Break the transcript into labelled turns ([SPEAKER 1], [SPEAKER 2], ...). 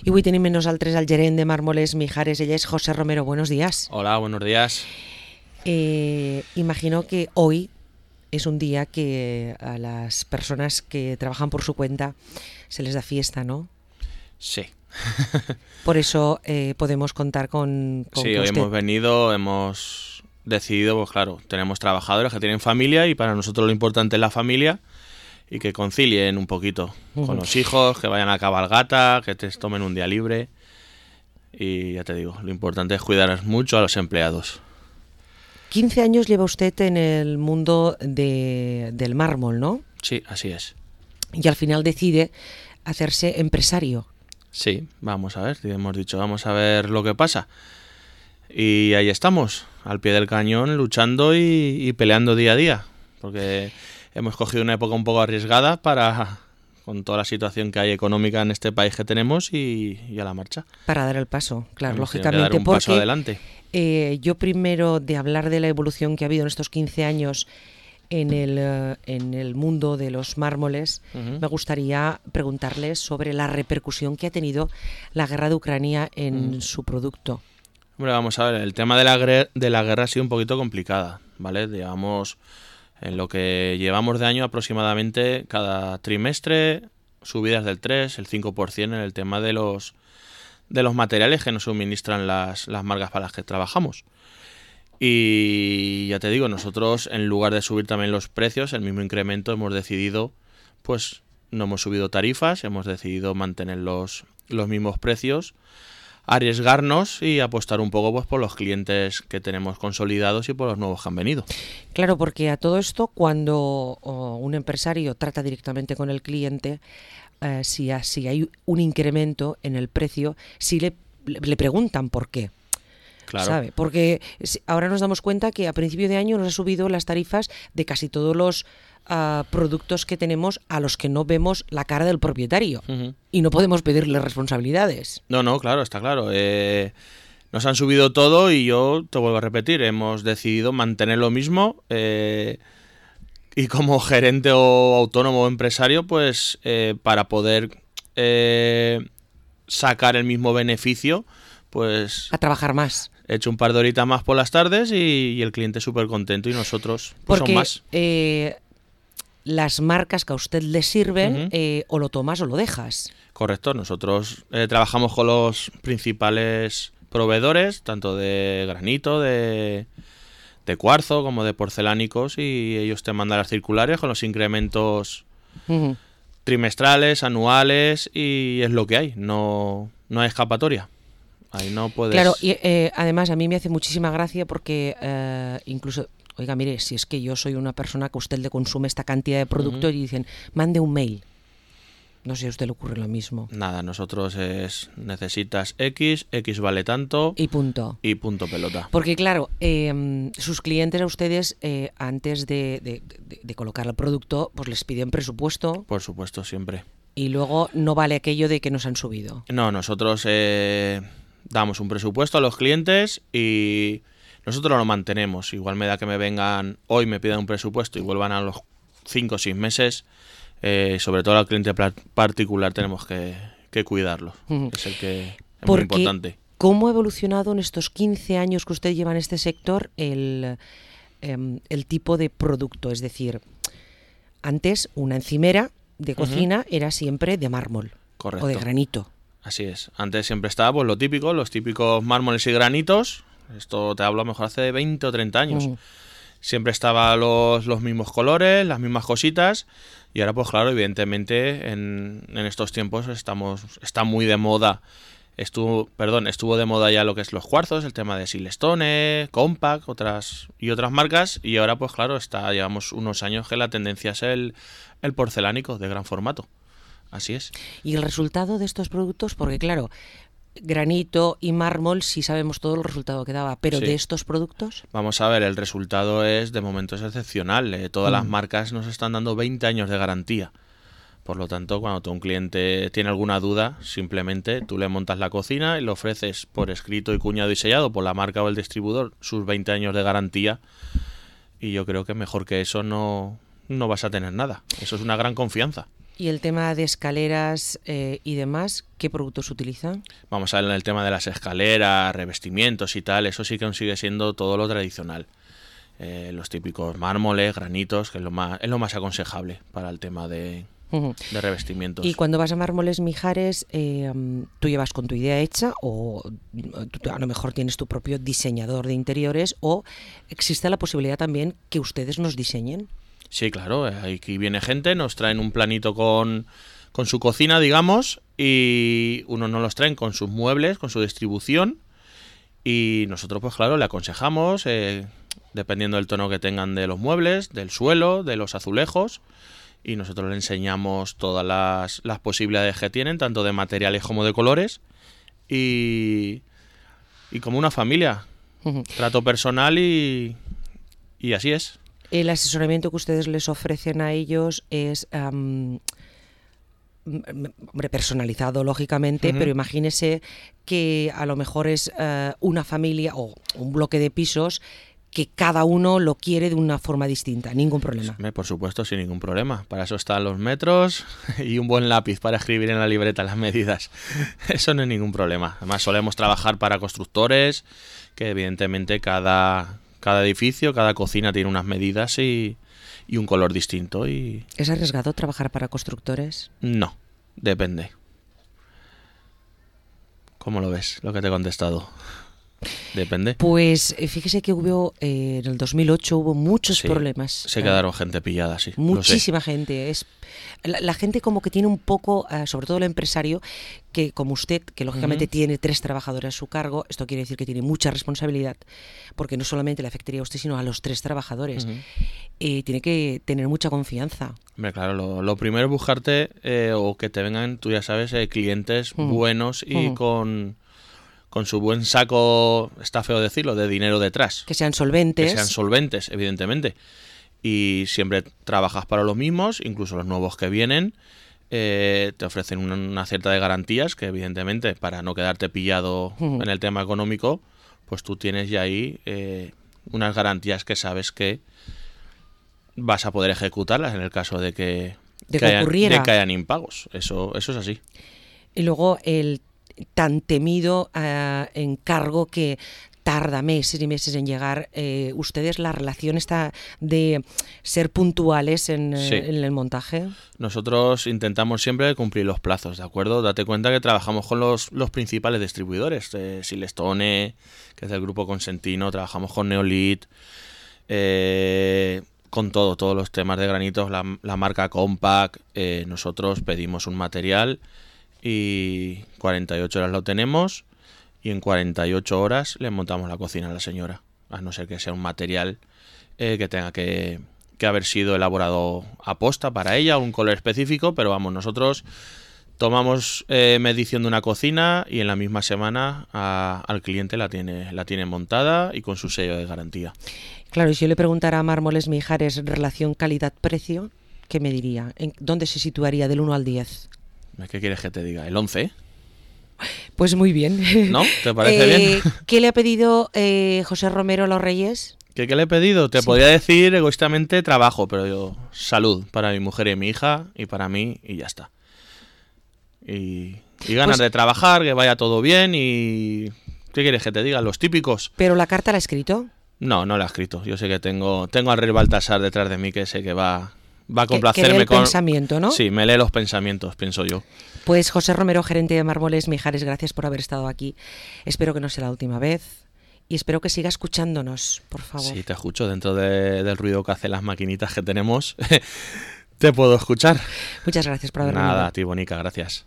[SPEAKER 1] I avui tenim amb nosaltres el gerent de Mármoles Mijares, ella es José Romero. Buenos días.
[SPEAKER 2] Hola, buenos días.
[SPEAKER 1] Imagino que hoy es un día que a las personas que trabajan por su cuenta se les da fiesta, ¿no?
[SPEAKER 2] Sí.
[SPEAKER 1] Por eso podemos contar con
[SPEAKER 2] Sí,
[SPEAKER 1] que
[SPEAKER 2] hoy
[SPEAKER 1] usted...
[SPEAKER 2] hemos venido, hemos decidido, pues claro, tenemos trabajadores que tienen familia y para nosotros lo importante es la familia y que concilien un poquito con los hijos, que vayan a cabalgata, que te tomen un día libre y ya te digo, lo importante es cuidar mucho a los empleados.
[SPEAKER 1] 15 años lleva usted en el mundo del mármol, ¿no?
[SPEAKER 2] Sí, así es.
[SPEAKER 1] Y al final decide hacerse empresario.
[SPEAKER 2] Sí, vamos a ver, hemos dicho, vamos a ver lo que pasa. Y ahí estamos, al pie del cañón, luchando y peleando día a día, porque hemos cogido una época un poco arriesgada con toda la situación que hay económica en este país que tenemos y a la marcha.
[SPEAKER 1] Para dar el paso, claro,
[SPEAKER 2] Hemos tenido que
[SPEAKER 1] lógicamente,
[SPEAKER 2] dar un
[SPEAKER 1] porque
[SPEAKER 2] paso adelante.
[SPEAKER 1] Yo primero de hablar de la evolución que ha habido en estos 15 años en el mundo de los mármoles, me gustaría preguntarles sobre la repercusión que ha tenido la guerra de Ucrania en su producto.
[SPEAKER 2] Hombre, vamos a ver, el tema de la guerra ha sido un poquito complicada, ¿vale? Digamos, en lo que llevamos de año aproximadamente cada trimestre, subidas del 3, el 5% en el tema de los materiales que nos suministran las marcas para las que trabajamos. Y ya te digo, nosotros en lugar de subir también los precios, el mismo incremento, hemos decidido, pues no hemos subido tarifas, hemos decidido mantener los mismos precios, arriesgarnos y apostar un poco pues por los clientes que tenemos consolidados y por los nuevos que han venido.
[SPEAKER 1] Claro, porque a todo esto, cuando un empresario trata directamente con el cliente, si hay un incremento en el precio, sí le preguntan por qué.
[SPEAKER 2] Claro.
[SPEAKER 1] ¿Sabe? Porque ahora nos damos cuenta que a principio de año nos ha subido las tarifas de casi todos los productos que tenemos a los que no vemos la cara del propietario y no podemos pedirle responsabilidades.
[SPEAKER 2] No, claro, está claro. Nos han subido todo y yo te vuelvo a repetir, hemos decidido mantener lo mismo y como gerente o autónomo o empresario, pues para poder sacar el mismo beneficio, pues
[SPEAKER 1] a trabajar más.
[SPEAKER 2] He hecho un par de horitas más por las tardes y el cliente súper contento y nosotros pues
[SPEAKER 1] porque,
[SPEAKER 2] son más.
[SPEAKER 1] Las marcas que a usted le sirven, o lo tomas o lo dejas.
[SPEAKER 2] Correcto, nosotros trabajamos con los principales proveedores, tanto de granito, de cuarzo como de porcelánicos, y ellos te mandan las circulares con los incrementos trimestrales, anuales, y es lo que hay, no hay escapatoria. Ahí no puedes...
[SPEAKER 1] Claro, y además a mí me hace muchísima gracia porque incluso, oiga, mire, si es que yo soy una persona que a usted le consume esta cantidad de producto y dicen, mande un mail. No sé si a usted le ocurre lo mismo.
[SPEAKER 2] Nada, nosotros necesitas X vale tanto.
[SPEAKER 1] Y punto.
[SPEAKER 2] Y punto pelota.
[SPEAKER 1] Porque claro, sus clientes a ustedes, antes de colocar el producto, pues les piden presupuesto.
[SPEAKER 2] Por supuesto, siempre.
[SPEAKER 1] Y luego no vale aquello de que nos han subido.
[SPEAKER 2] No, nosotros damos un presupuesto a los clientes y nosotros lo mantenemos. Igual me da que me vengan hoy, me pidan un presupuesto y vuelvan a los 5 o 6 meses. Sobre todo al cliente particular tenemos que cuidarlo. Es el que es muy importante.
[SPEAKER 1] ¿Cómo ha evolucionado en estos 15 años que usted lleva en este sector el tipo de producto? Es decir, antes una encimera de cocina era siempre de mármol.
[SPEAKER 2] Correcto.
[SPEAKER 1] O de granito.
[SPEAKER 2] Así es. Antes siempre estaba pues lo típico, los típicos mármoles y granitos. Esto te hablo a lo mejor hace 20 o 30 años. Siempre estaban los mismos colores, las mismas cositas. Y ahora pues claro, evidentemente en estos tiempos está muy de moda. Estuvo de moda ya lo que es los cuarzos, el tema de Silestone, Compact, otras marcas. Y ahora pues claro, llevamos unos años que la tendencia es el porcelánico de gran formato. Así es.
[SPEAKER 1] ¿Y el resultado de estos productos? Porque claro, granito y mármol sí sabemos todo el resultado que daba, pero sí. ¿De estos productos?
[SPEAKER 2] Vamos a ver, el resultado de momento es excepcional. Todas las marcas nos están dando 20 años de garantía. Por lo tanto, cuando un cliente tiene alguna duda, simplemente tú le montas la cocina y le ofreces por escrito y cuñado y sellado por la marca o el distribuidor sus 20 años de garantía. Y yo creo que mejor que eso no no vas a tener nada. Eso es una gran confianza.
[SPEAKER 1] ¿Y el tema de escaleras y demás, qué productos utilizan?
[SPEAKER 2] Vamos a ver el tema de las escaleras, revestimientos y tal, eso sí que aún sigue siendo todo lo tradicional. Los típicos mármoles, granitos, que es lo más aconsejable para el tema de revestimientos.
[SPEAKER 1] Y cuando vas a Mármoles Mijares, ¿tú llevas con tu idea hecha o tú a lo mejor tienes tu propio diseñador de interiores o existe la posibilidad también que ustedes nos diseñen?
[SPEAKER 2] Sí, claro, aquí viene gente, nos traen un planito con su cocina, digamos, y unos nos los traen con sus muebles, con su distribución, y nosotros, pues claro, le aconsejamos, dependiendo del tono que tengan de los muebles, del suelo, de los azulejos, y nosotros le enseñamos todas las posibilidades que tienen, tanto de materiales como de colores, y como una familia, trato personal y así es.
[SPEAKER 1] El asesoramiento que ustedes les ofrecen a ellos es personalizado, lógicamente, pero imagínese que a lo mejor es una familia o un bloque de pisos que cada uno lo quiere de una forma distinta, ningún problema.
[SPEAKER 2] Por supuesto, sin ningún problema. Para eso están los metros y un buen lápiz para escribir en la libreta las medidas. Eso no es ningún problema. Además, solemos trabajar para constructores, que evidentemente cada edificio, cada cocina tiene unas medidas y un color distinto.
[SPEAKER 1] ¿Es arriesgado trabajar para constructores?
[SPEAKER 2] No, depende. ¿Cómo lo ves, lo que te he contestado? Depende.
[SPEAKER 1] Pues fíjese que en el 2008 hubo muchos problemas.
[SPEAKER 2] Se quedaron gente pillada, sí.
[SPEAKER 1] Muchísima gente. La gente como que tiene un poco, sobre todo el empresario, que como usted, que lógicamente tiene 3 trabajadores a su cargo, esto quiere decir que tiene mucha responsabilidad, porque no solamente le afectaría a usted, sino a los 3 trabajadores. Tiene que tener mucha confianza.
[SPEAKER 2] Hombre, claro, lo primero es buscarte o que te vengan, tú ya sabes, clientes buenos y con su buen saco, está feo decirlo, de dinero detrás.
[SPEAKER 1] Que sean solventes.
[SPEAKER 2] Que sean solventes, evidentemente. Y siempre trabajas para los mismos, incluso los nuevos que vienen, te ofrecen una cierta de garantías que evidentemente para no quedarte pillado en el tema económico, pues tú tienes ya ahí unas garantías que sabes que vas a poder ejecutarlas en el caso de que hayan impagos. Eso es así.
[SPEAKER 1] Y luego el tan temido encargo que tarda meses y meses en llegar. ¿Ustedes la relación está de ser puntuales en el montaje?
[SPEAKER 2] Nosotros intentamos siempre cumplir los plazos, ¿de acuerdo? Date cuenta que trabajamos con los principales distribuidores. Silestone, que es del grupo Consentino, trabajamos con Neolit, con todos los temas de granitos, la marca Compact. Nosotros pedimos un material y 48 horas lo tenemos y en 48 horas le montamos la cocina a la señora, a no ser que sea un material que tenga que haber sido elaborado aposta para ella, un color específico, pero vamos, nosotros tomamos medición de una cocina y en la misma semana al cliente la tiene montada y con su sello de garantía.
[SPEAKER 1] Claro, y si yo le preguntara a Mármoles Mijares relación calidad-precio, ¿qué me diría? ¿Dónde se situaría del 1 al 10?
[SPEAKER 2] ¿Qué quieres que te diga? ¿El 11?
[SPEAKER 1] Pues muy bien.
[SPEAKER 2] ¿No? ¿Te parece bien?
[SPEAKER 1] ¿Qué le ha pedido José Romero a los Reyes?
[SPEAKER 2] ¿Qué le he pedido? Te podría decir egoístamente trabajo, pero yo salud para mi mujer y mi hija y para mí y ya está. Y ganas de trabajar, que vaya todo bien y... ¿Qué quieres que te diga? Los típicos.
[SPEAKER 1] ¿Pero la carta la ha escrito?
[SPEAKER 2] No la ha escrito. Yo sé que tengo al rey Baltasar detrás de mí que sé que va a complacerme
[SPEAKER 1] que lee el pensamiento, ¿no?
[SPEAKER 2] Sí, me lee los pensamientos, pienso yo.
[SPEAKER 1] Pues José Romero, gerente de Mármoles Mijares, gracias por haber estado aquí. Espero que no sea la última vez y espero que siga escuchándonos, por favor.
[SPEAKER 2] Sí, te escucho dentro del ruido que hacen las maquinitas que tenemos. Te puedo escuchar.
[SPEAKER 1] Muchas gracias por haber venido.
[SPEAKER 2] Nada, a ti, Bonica, gracias.